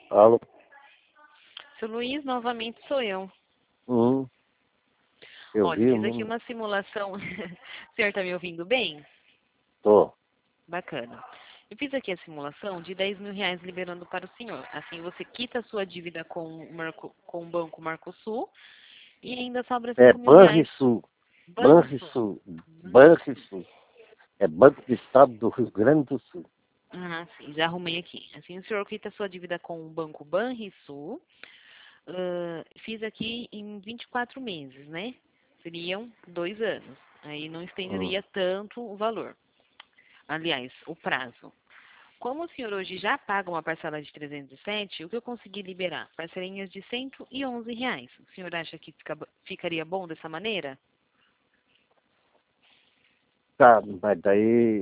Alô? Seu Luiz, novamente sou eu. Hum, eu Olha, vi o fiz aqui número. uma simulação. O senhor está me ouvindo bem? Tô. Bacana. Eu fiz aqui a simulação de R$ 10.000 liberando para o senhor. Assim você quita a sua dívida com o Banco Marcosul e ainda sobra É R$ 5.000. Banrisul. Banrisul. Banrisul. Uhum. Banrisul. É Banco do Estado do Rio Grande do Sul. Ah, sim, já arrumei aqui. Assim o senhor quita a sua dívida com o Banco Banrisul. Fiz aqui em 24 meses, né? Seriam 2 anos. Aí não Hum. estenderia tanto o valor. Aliás, o prazo. Como o senhor hoje já paga uma parcela de 307, o que eu consegui liberar? Parcelinhas de R$ 111. O senhor acha que ficaria bom dessa maneira? Tá, mas daí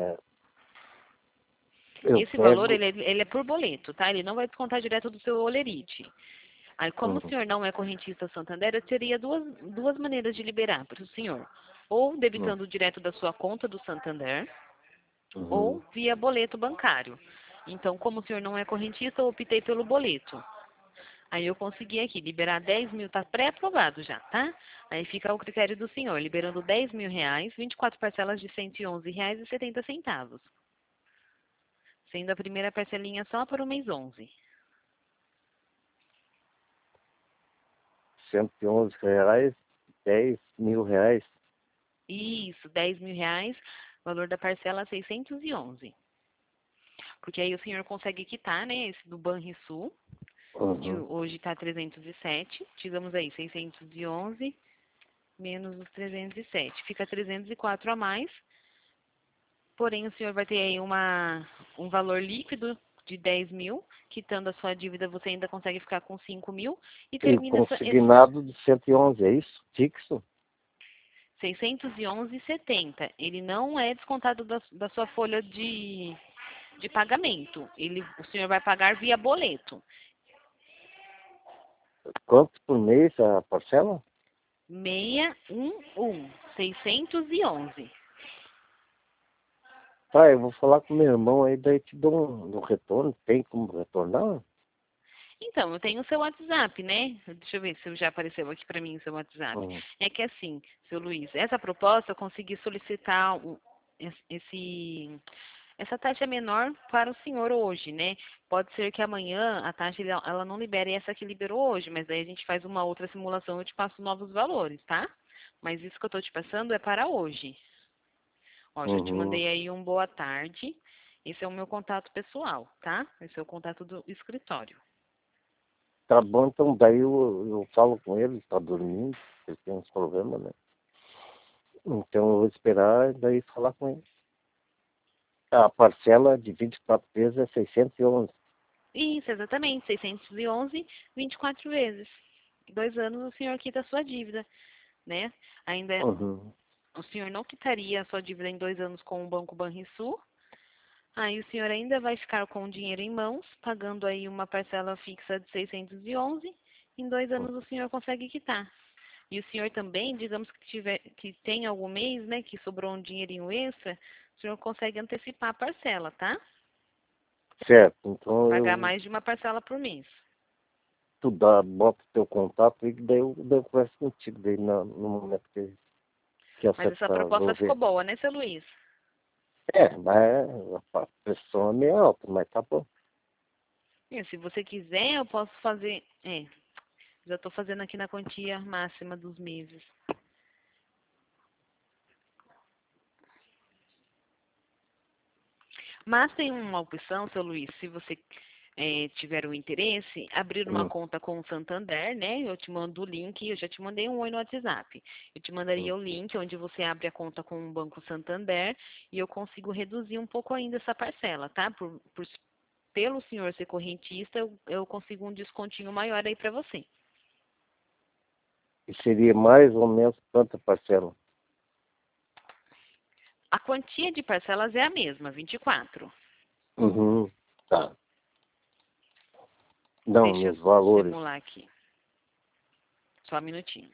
eu Esse valor, pego. ele é por boleto, tá? Ele não vai descontar direto do seu olerite. Aí, como o Hum, senhor não é correntista Santander, eu teria duas maneiras de liberar para o senhor. Ou hum, debitando direto da sua conta do Santander, ou uhum. via boleto bancário. Então, como o senhor não é correntista, eu optei pelo boleto. Aí eu consegui aqui liberar 10.000, tá pré-aprovado já, tá? Aí fica ao critério do senhor, liberando R$ 10.000, 24 parcelas de R$ 111,70, sendo a primeira parcelinha só para o mês 11. R$ 111, R$ 10.000. Isso, R$ 10.000, valor da parcela 611. Porque aí o senhor consegue quitar, né, esse do Banrisul, que Uhum. hoje está 307, digamos aí, 611 menos os 307, fica 304 a mais. Porém, o senhor vai ter aí um valor líquido de 10.000, quitando a sua dívida, você ainda consegue ficar com 5.000 e E o termina esse consignado de 111, é isso? Fixo? 611,70. Ele não é descontado da sua folha de pagamento. O senhor vai pagar via boleto. Quanto por mês a parcela? 611. Tá, eu vou falar com meu irmão aí, daí te dou um retorno. Tem como retornar? Então, eu tenho o seu WhatsApp, né? Deixa eu ver se já apareceu aqui para mim o seu WhatsApp. Uhum. É que assim, seu Luiz, essa proposta eu consegui solicitar essa taxa menor para o senhor hoje, né? Pode ser que amanhã a taxa ela não libere essa que liberou hoje, mas aí a gente faz uma outra simulação e eu te passo novos valores, tá? Mas isso que eu estou te passando é para hoje. Ó, já te Uhum. mandei aí um boa tarde. Esse é o meu contato pessoal, tá? Esse é o contato do escritório. Tá bom, então daí eu falo com ele, está dormindo, ele tem uns problemas, né? Então eu vou esperar daí falar com ele. A parcela de 24 vezes é 611. Isso, exatamente, 611, 24 vezes. 2 anos o senhor quita a sua dívida, né? Ainda Uhum. o senhor não quitaria a sua dívida em 2 anos com o Banco Banrisul. Aí o senhor ainda vai ficar com o dinheiro em mãos, pagando aí uma parcela fixa de 611. Em 2 anos o senhor consegue quitar. E o senhor também, digamos que tem algum mês, né, que sobrou um dinheirinho extra, o senhor consegue antecipar a parcela, tá? Certo, então Pagar eu mais de uma parcela por mês. bota teu contato e daí eu converso contigo daí no momento que Mas essa acertar, proposta vou ficou ver. boa, né, seu Luiz? Mas a pressão é meio alta, mas tá bom. E se você quiser, eu posso fazer. Já estou fazendo aqui na quantia máxima dos meses. Mas tem uma opção, seu Luiz, se você tiver o interesse, abrir uma Hum, conta com o Santander, né? Eu te mando o link, eu já te mandei um oi no WhatsApp. Eu te hum. mandaria o link onde você abre a conta com o Banco Santander e eu consigo reduzir um pouco ainda essa parcela, tá? Pelo senhor ser correntista, eu consigo um descontinho maior aí para você. E seria mais ou menos quanta parcela? A quantia de parcelas é a mesma, 24. Uhum. Tá. Não, Deixa eu nos valores. simular aqui. Só um minutinho.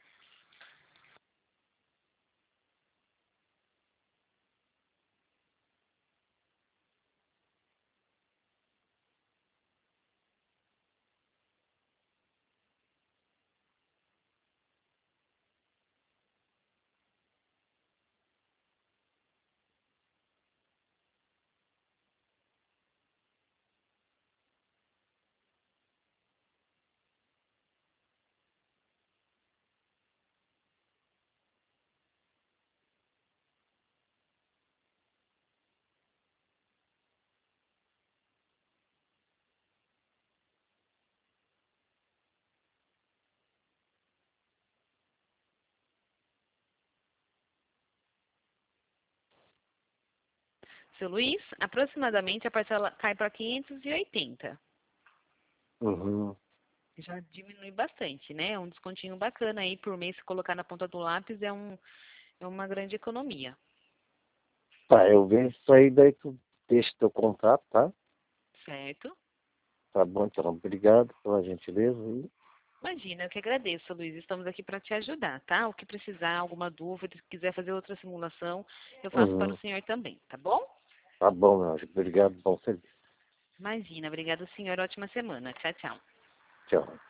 Seu Luiz, aproximadamente a parcela cai para 580. Uhum. Já diminui bastante, né? É um descontinho bacana aí por mês, se colocar na ponta do lápis, é uma grande economia. Tá, eu vejo isso aí, daí tu deixa teu contato, tá? Certo? Tá bom, então, obrigado pela gentileza. Imagina, eu que agradeço, Luiz. Estamos aqui para te ajudar, tá? O que precisar, alguma dúvida, se quiser fazer outra simulação, eu faço para o Uhum. senhor também, tá bom? Tá bom, meu anjo. Obrigado, bom serviço. Imagina, obrigada, senhor. Ótima semana. Tchau, tchau. Tchau.